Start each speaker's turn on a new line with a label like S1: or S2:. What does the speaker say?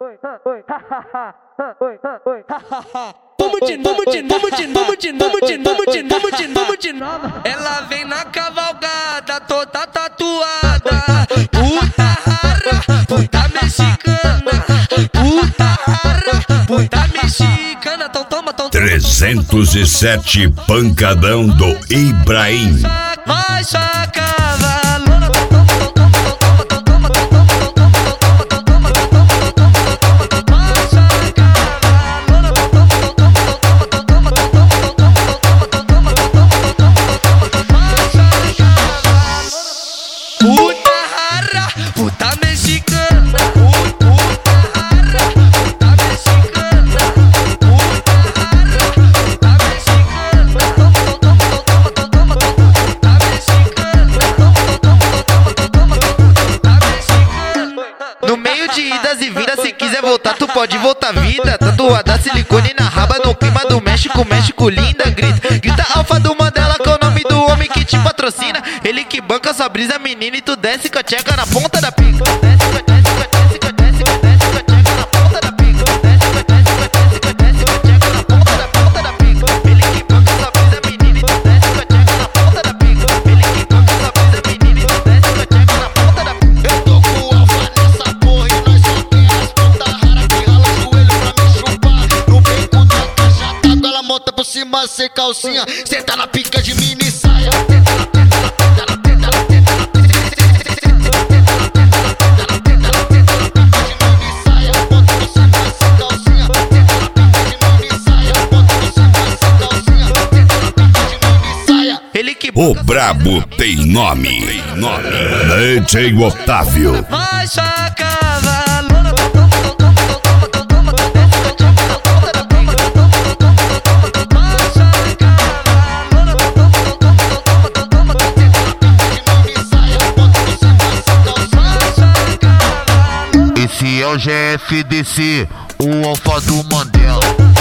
S1: Vamos de novo. Ela vem na cavalgada, toda tatuada. Puta rara, puta mexicana. Puta rara, puta mexicana. Então toma,
S2: 307 pancadão do Ibrahim.
S1: Vai sacar. Puta rara, puta mexicana. Puta rara, puta mexicana. Puta rara, puta mexicana. Puta mexicana. No meio de idas e vindas, se quiser voltar, tu pode voltar vida. Tatuada silicone na raba, no clima do México, México linda. Grita alfa do Mandela, que é o nome do homem que te patrocina. Ele que banca sua brisa, menina, e tu desce com a tcheca na ponta da pica. Desce com a tcheca na ponta da pica. Desce com a tcheca na ponta da pica. Ele que banca sua brisa, menina, e tu desce com a tcheca na ponta da pica. Ele que banca sua brisa, menina, e tu desce com a tcheca na ponta da pica.
S3: Eu tô com o alfa nessa porra e nós só tem as pontas raras que rala o joelho pra me chupar. No beco da caixa d'água, ela monta por cima sem calcinha. Senta na pica de mini saia.
S2: O brabo tem nome. DJ Otávio.
S1: Vai sacar.
S3: Esse é o GFDC, o alfa do Mandela.